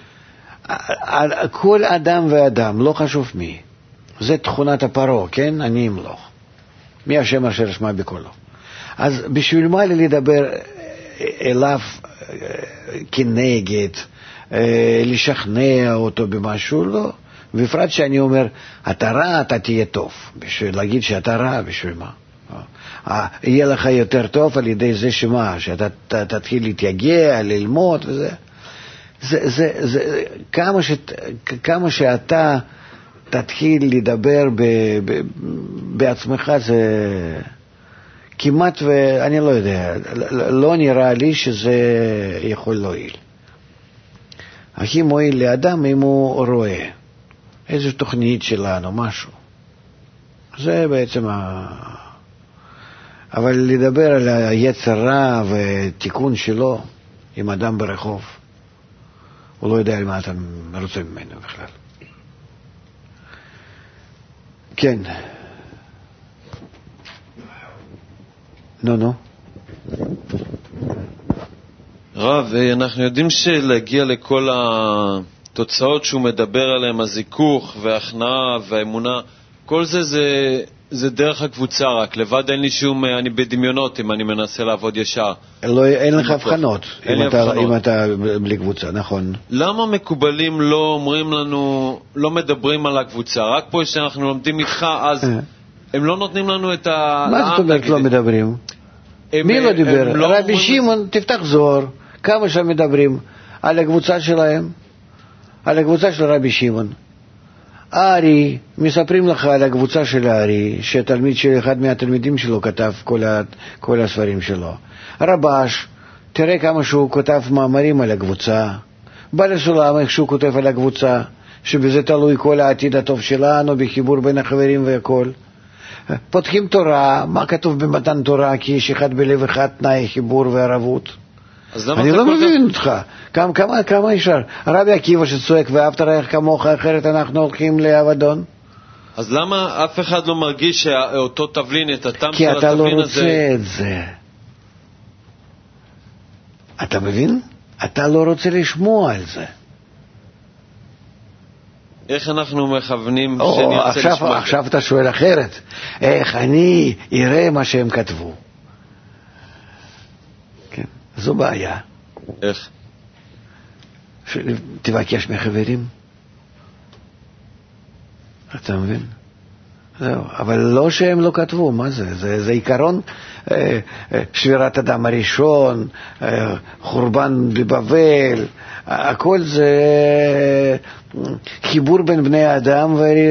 כל אדם ואדם, לא חשוב מי. זה תכונת הפרעה, כן? אני אמלוך. מי השם אשר שמע בקולו. אז בשביל מה לי לדבר אליו כנגד, לשכנע אותו במשהו? לא. בפרט שאני אומר, אתה רע, אתה תהיה טוב. בשביל להגיד שאתה רע, בשביל מה? יהיה לך יותר טוב על ידי זה שמה, שאתה תתחיל להתייגע, ללמוד וזה. כמה שאתה תתחיל לדבר בעצמך, זה כמעט, ואני לא יודע, לא נראה לי שזה יכול להועיל. הכי מועיל לאדם אם הוא רואה איזו תוכנית שלנו, משהו. זה בעצם אבל לדבר על היצר רע ותיקון שלו עם אדם ברחוב, הוא לא יודע מה אתה רוצה ממנו בכלל. כן. נו. רב, אנחנו יודעים שלהגיע לכל התוצאות שהוא מדבר עליהן, הזיכוך וההכנעה והאמונה, כל זה דרך הקבוצה רק. לבד אין לי שום, אני בדמיונות אם אני מנסה לעבוד ישר. אין לך הבחנות אם אתה בלי קבוצה, נכון. למה מקובלים לא אומרים לנו, לא מדברים על הקבוצה? רק פה שאנחנו לומדים איתך, אז הם לא נותנים לנו את מה זאת אומרת לא מדברים? מי לא דיבר? רבי שמעון, תפתח זוהר, כמה שם מדברים על הקבוצה שלהם, על הקבוצה של רבי שמעון. ארי, מספרים לך על הקבוצה של ארי, שתלמיד של אחד מהתלמידים שלו כתב כל הספרים שלו. רבש, תראה כמה שהוא כותב מאמרים על הקבוצה. בעל הסולם, איך שהוא כותב על הקבוצה, שבזה תלוי כל העתיד הטוב שלנו, בחיבור בין החברים והכל. פותחים תורה, מה כתוב במתן תורה? כי יש אחד בלב אחד, תנאי חיבור וערבות. אני לא מבין אותך. כמה ישר? רבי עקיבא שצועק ואהבת רעך כמוך, אחרת אנחנו הולכים לאבדון. אז למה אף אחד לא מרגיש שאותו תבלין, את הטעם של התבלין הזה? כי אתה לא רוצה את זה. אתה מבין? אתה לא רוצה לשמוע על זה. איך אנחנו מכוונים שנרצה לשמוע את זה? עכשיו אתה שואל אחרת. איך אני אראה מה שהם כתבו? כן, זו בעיה. איך? תבקש מחברים. אתה מבין? זהו, אבל לא שהם לא כתבו, מה זה? זה עיקרון שבירת אדם הראשון, חורבן בבבל, הכל זה חיבור בין בני האדם,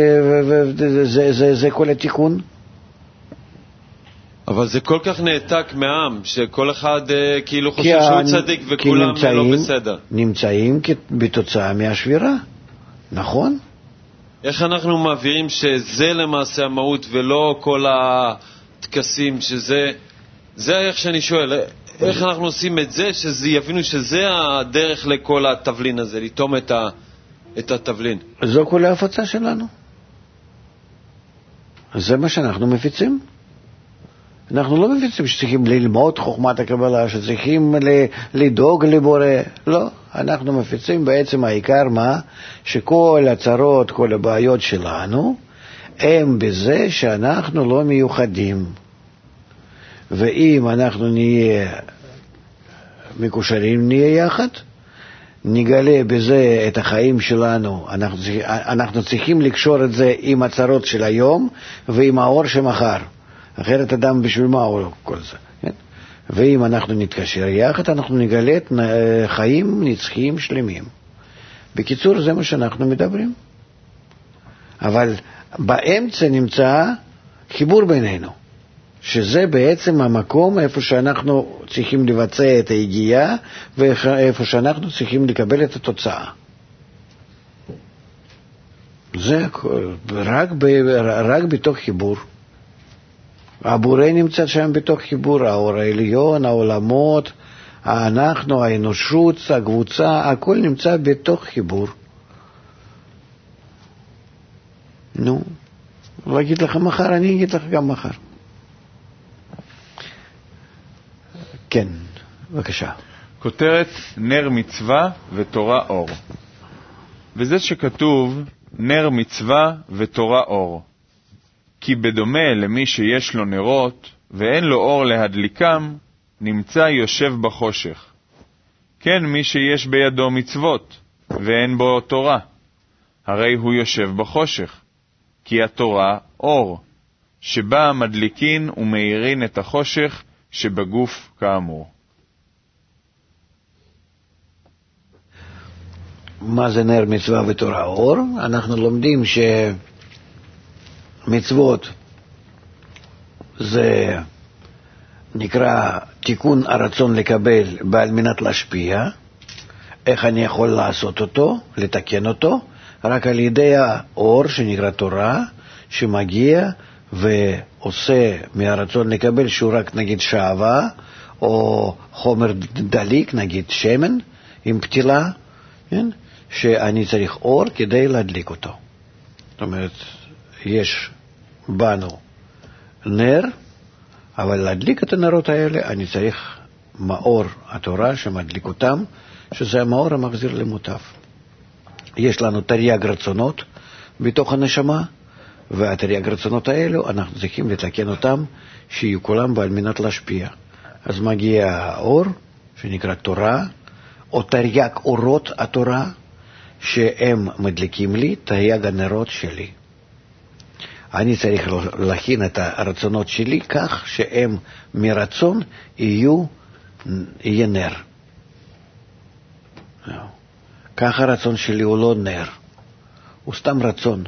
וזה כל התיקון. אבל זה כל כך נעתק מהעם, שכל אחד כאילו חושב שהוא צדיק וכולם לא בסדר. נמצאים בתוצאה מהשבירה, נכון? איך אנחנו מעבירים שזה למעשה המהות ולא כל התקסים, זה איך שאני שואל, איך אנחנו עושים את זה, יבינו שזה הדרך לכל התבלין הזה, לטום את התבלין. זו כל ההפצה שלנו. זה מה שאנחנו מפיצים. אנחנו לא מפיצים שצריכים ללמוד חוכמת הקבלה, שצריכים לדאוג לבורא. לא, אנחנו מפיצים בעצם העיקר מה? שכל הצרות, כל הבעיות שלנו, הם בזה שאנחנו לא מיוחדים. ואם אנחנו נהיה מקושרים, נהיה יחד, נגלה בזה את החיים שלנו, אנחנו צריכים לקשור את זה עם הצרות של היום ועם האור שמחר. אחרת אדם בשביל מה הוא כל זה. כן? ואם אנחנו נתקשר יחד, אנחנו נגלה את חיים נצחיים שלמים. בקיצור, זה מה שאנחנו מדברים. אבל באמצע נמצא חיבור בינינו, שזה בעצם המקום איפה שאנחנו צריכים לבצע את היגיעה ואיפה שאנחנו צריכים לקבל את התוצאה. זה רק בתוך חיבור. הבורא נמצא שם בתוך חיבור, האור העליון, העולמות, אנחנו, האנושות, הקבוצה, הכל נמצא בתוך חיבור. נו, לא אגיד לך מחר, אני אגיד לך גם מחר. כן, בבקשה. כותרת נר מצווה ותורה אור. וזה שכתוב נר מצווה ותורה אור. כי בדומה למי שיש לו נרות ואין לו אור להדליקם, נמצא יושב בחושך. כן מי שיש בידו מצוות ואין בו תורה, הרי הוא יושב בחושך. כי התורה אור, שבה מדליקין ומאירין את החושך שבגוף כאמור. מה זה נר מצווה ותורה אור? אנחנו לומדים שמצוות זה נקרא תיקון הרצון לקבל בעל מנת להשפיע. איך אני יכול לעשות אותו, לתקן אותו? רק על ידי האור שנקרא תורה, שמגיע ועושה מהרצון לקבל שהוא רק נגיד שעבה, או חומר דליק, נגיד שמן, עם פתילה, כן? שאני צריך אור כדי להדליק אותו. זאת אומרת, יש בנו נר, אבל להדליק את הנרות האלה אני צריך מאור התורה שמדליק אותם, שזה המאור המחזיר למוטב. יש לנו תרי"ג רצונות בתוך הנשמה, והתרי"ג רצונות האלו אנחנו צריכים לתקן אותם שיהיו כולם בעל מנת להשפיע. אז מגיע האור שנקרא תורה, או תרי"ג אורות התורה, שהם מדליקים לי תרי"ג הנרות שלי. אני צריך להכין את הרצונות שלי כך שהם מרצון יהיה נר. כך הרצון שלי הוא לא נר, הוא סתם רצון.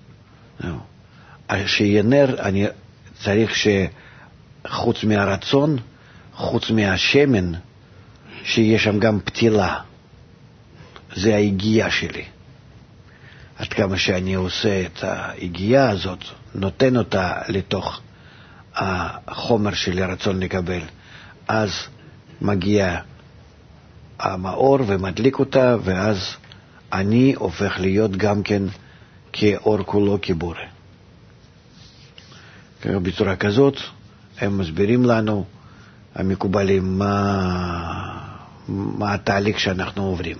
שיהיה נר, אני צריך שחוץ מהרצון, חוץ מהשמן, שיהיה שם גם פתילה. זה ההגיעה שלי. עד כמה שאני עושה את ההגיעה הזאת, נותן אותה לתוך החומר שלי רצון לקבל, אז מגיע המאור ומדליק אותה, ואז אני הופך להיות גם כן כאור כולו כבורא. בצורה כזאת הם מסבירים לנו, המקובלים, מה התהליך שאנחנו עוברים.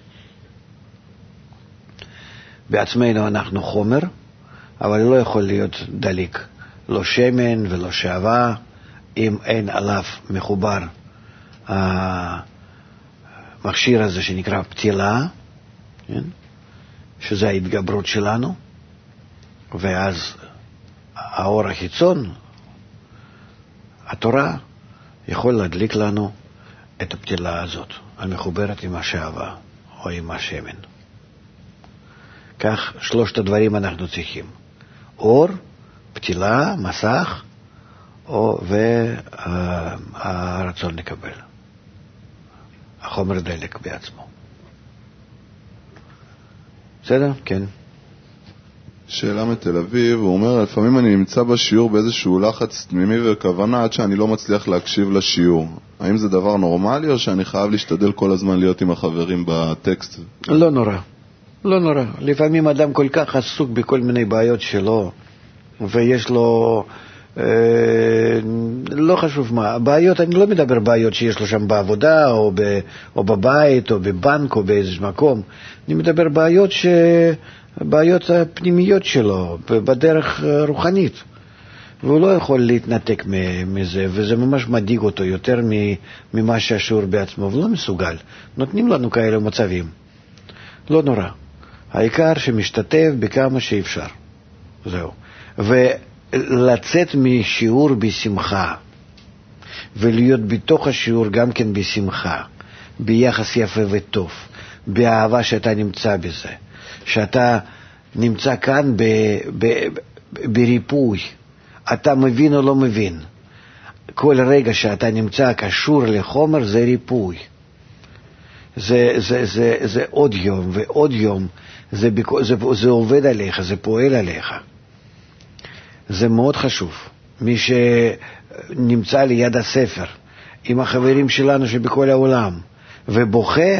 בעצמנו אנחנו חומר, אבל לא יכול להיות דליק, לא שמן ולא שעבה, אם אין עליו מחובר המכשיר הזה שנקרא פתילה, כן? שזה ההתגברות שלנו, ואז האור החיצון, התורה, יכול להדליק לנו את הפתילה הזאת, המחוברת עם השעבה או עם השמן. כך שלושת הדברים אנחנו צריכים: אור, פתילה, מסך, והרצון לקבל. החומר דלק בעצמו. בסדר? כן. שאלה מתל אביב, הוא אומר, לפעמים אני נמצא בשיעור באיזשהו לחץ תמימי וכוונה עד שאני לא מצליח להקשיב לשיעור. האם זה דבר נורמלי או שאני חייב להשתדל כל הזמן להיות עם החברים בטקסט? לא נורא. לא נורא. לפעמים אדם כל כך עסוק בכל מיני בעיות שלו, ויש לו לא חשוב מה. בעיות, אני לא מדבר בעיות שיש לו שם בעבודה, או בבית, או בבנק, או באיזה מקום. אני מדבר בעיות הפנימיות שלו, בדרך רוחנית. והוא לא יכול להתנתק מזה, וזה ממש מדאיג אותו יותר ממה שהשיעור בעצמו, ולא מסוגל. נותנים לנו כאלה מצבים. לא נורא. העיקר שמשתתף בכמה שאפשר. זהו. ולצאת משיעור בשמחה, ולהיות בתוך השיעור גם כן בשמחה, ביחס יפה וטוב, באהבה שאתה נמצא בזה, שאתה נמצא כאן בריפוי, אתה מבין או לא מבין. כל רגע שאתה נמצא קשור לחומר זה ריפוי. זה עוד יום ועוד יום, זה עובד עליך, זה פועל עליך. זה מאוד חשוב. מי שנמצא ליד הספר, עם החברים שלנו שבכל העולם, ובוכה,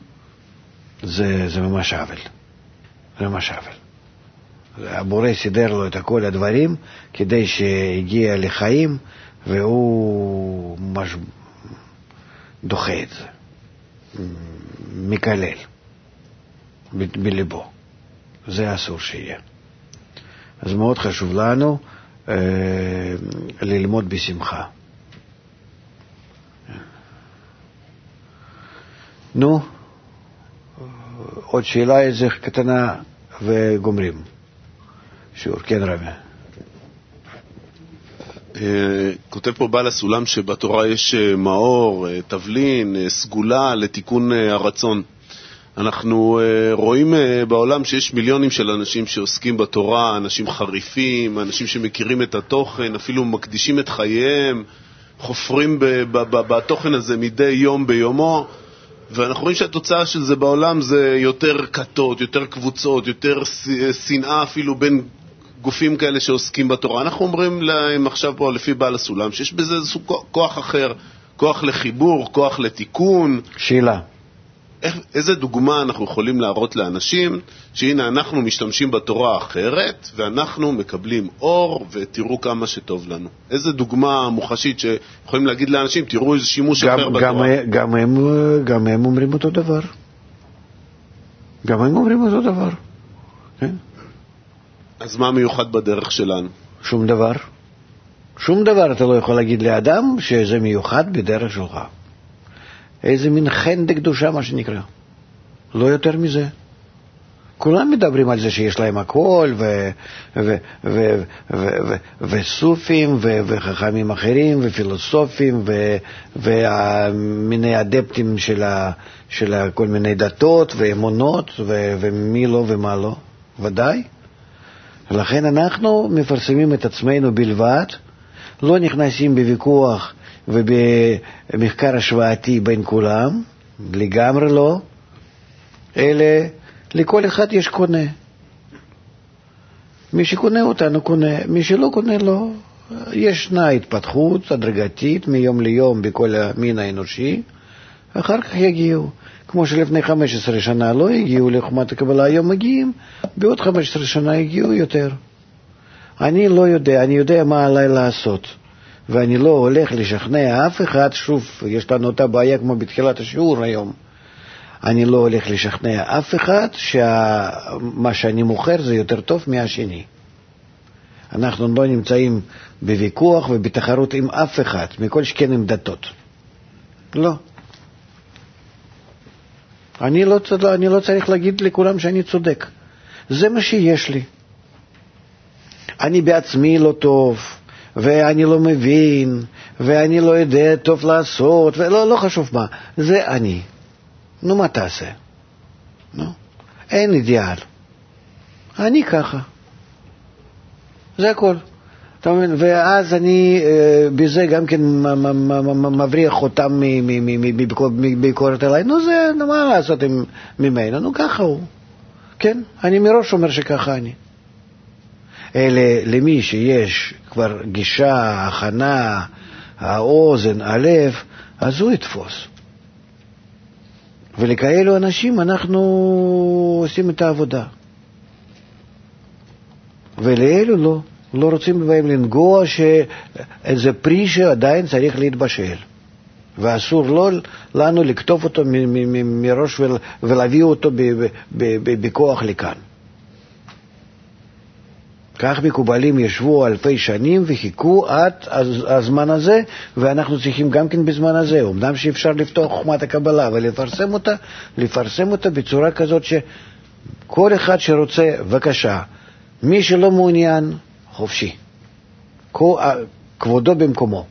זה ממש עוול. זה ממש עוול. הבורא סידר לו את כל הדברים כדי שיגיע לחיים, והוא ממש דוחה את זה, מקלל בליבו. זה אסור שיהיה. אז מאוד חשוב לנו ללמוד בשמחה. נו, עוד שאלה איזה קטנה וגומרים. שיעור, כן רבי. כותב פה בעל הסולם שבתורה יש מאור, תבלין, סגולה לתיקון הרצון. אנחנו רואים בעולם שיש מיליונים של אנשים שעוסקים בתורה, אנשים חריפים, אנשים שמכירים את התוכן, אפילו מקדישים את חייהם, חופרים בתוכן הזה מדי יום ביומו, ואנחנו רואים שהתוצאה של זה בעולם זה יותר כתות, יותר קבוצות, יותר שנאה אפילו בין גופים כאלה שעוסקים בתורה. אנחנו אומרים להם עכשיו פה לפי בעל הסולם שיש בזה איזשהו כוח אחר, כוח לחיבור, כוח לתיקון. שאלה. איזה דוגמה אנחנו יכולים להראות לאנשים שהנה אנחנו משתמשים בתורה אחרת ואנחנו מקבלים אור ותראו כמה שטוב לנו? איזה דוגמה מוחשית שיכולים להגיד לאנשים תראו איזה שימוש אחר בתורה? גם הם אומרים אותו דבר. גם הם אומרים אותו דבר. כן? אז מה מיוחד בדרך שלנו? שום דבר. שום דבר אתה לא יכול להגיד לאדם שזה מיוחד בדרך שלך. איזה מין חן דקדושה מה שנקרא. לא יותר מזה. כולם מדברים על זה שיש להם הכל, וסופים, וחכמים אחרים, ופילוסופים, ומיני אדפטים של כל מיני דתות, ואמונות, ומי לא ומה לא. ודאי. לכן אנחנו מפרסמים את עצמנו בלבד, לא נכנסים בוויכוח ובמחקר השוואתי בין כולם, לגמרי לא, אלא לכל אחד יש קונה. מי שקונה אותנו קונה, מי שלא קונה לא. ישנה התפתחות הדרגתית מיום ליום בכל המין האנושי, אחר כך יגיעו. כמו שלפני 15 שנה לא הגיעו לחוכמת הקבלה, היום מגיעים, בעוד 15 שנה הגיעו יותר. אני לא יודע, אני יודע מה עליי לעשות. ואני לא הולך לשכנע אף אחד, שוב, יש לנו אותה בעיה כמו בתחילת השיעור היום. אני לא הולך לשכנע אף אחד שמה שאני מוכר זה יותר טוב מהשני. אנחנו לא נמצאים בוויכוח ובתחרות עם אף אחד, מכל שכן עם דתות. לא. אני לא צריך להגיד לכולם שאני צודק. זה מה שיש לי. אני בעצמי לא טוב. ואני לא מבין, ואני לא יודע טוב לעשות, לא חשוב מה, זה אני. נו, מה תעשה? נו, אין אידיאל. אני ככה. זה הכל. אתה מבין? ואז אני בזה גם כן מבריח אותם מביקורת עליי. נו, זה, מה לעשות ממנו? נו, ככה הוא. כן? אני מראש אומר שככה אני. אלה למי שיש כבר גישה, הכנה, האוזן, הלב, אז הוא יתפוס. ולכאלו אנשים אנחנו עושים את העבודה. ולאלו לא. לא רוצים בהם לנגוע שאיזה פרי שעדיין צריך להתבשל. ואסור לנו לכתוב אותו מראש ולהביא אותו בכוח לכאן. כך מקובלים ישבו אלפי שנים וחיכו עד הזמן הזה, ואנחנו צריכים גם כן בזמן הזה, אמנם שאפשר לפתוח חוכמת הקבלה ולפרסם אותה בצורה כזאת שכל אחד שרוצה, בבקשה, מי שלא מעוניין, חופשי. כבודו במקומו.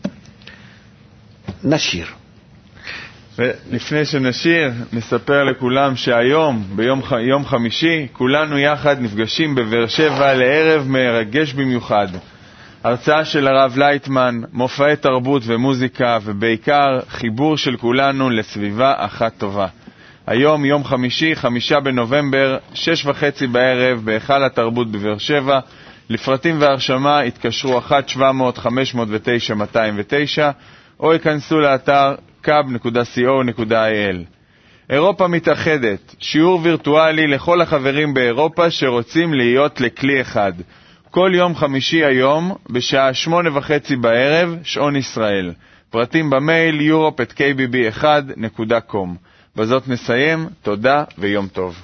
נשיר. ולפני שנשיר, נספר לכולם שהיום, ביום חמישי, כולנו יחד נפגשים בבאר שבע לערב מרגש במיוחד. הרצאה של הרב לייטמן, מופעי תרבות ומוזיקה, ובעיקר חיבור של כולנו לסביבה אחת טובה. היום, יום חמישי, 5 בנובמבר, 6:30 בערב, בהיכל התרבות בבאר שבע. לפרטים והרשמה התקשרו 1-700-509-209, או יכנסו לאתר kab.co.il. אירופה מתאחדת, שיעור וירטואלי לכל החברים באירופה שרוצים להיות לכלי אחד. כל יום חמישי היום, בשעה 8:30 בערב, שעון ישראל. פרטים במייל europe@kbb1.com. בזאת נסיים, תודה ויום טוב.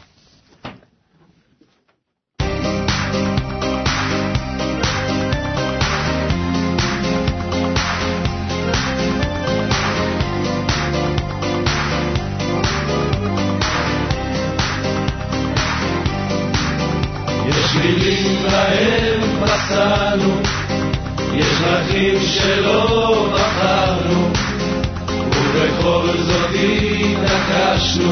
שבילים בהם פסענו, יש דרכים שלא בחרנו, ובכל זאת התעקשנו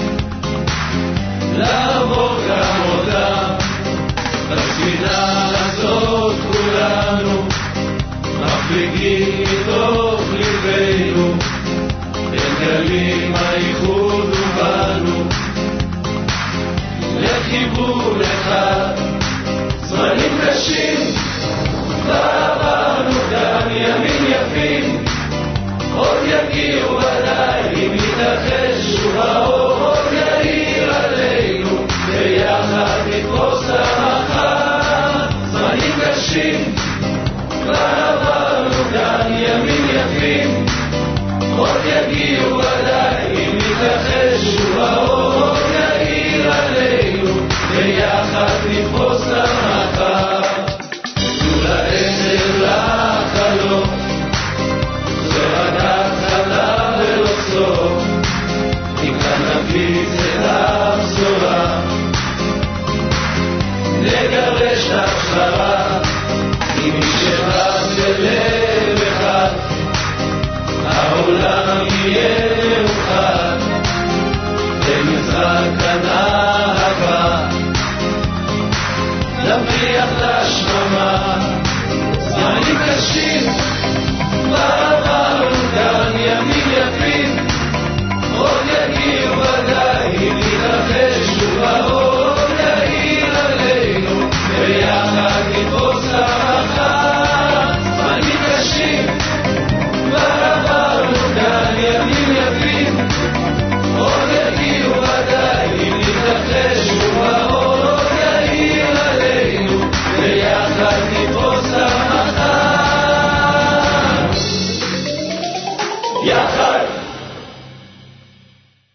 לעבור כמותם. בספינה הזאת כולנו מפליגים מתוך ליבנו, אין גלים הייחוד ובנו לחיבור אחד. זמנים קשים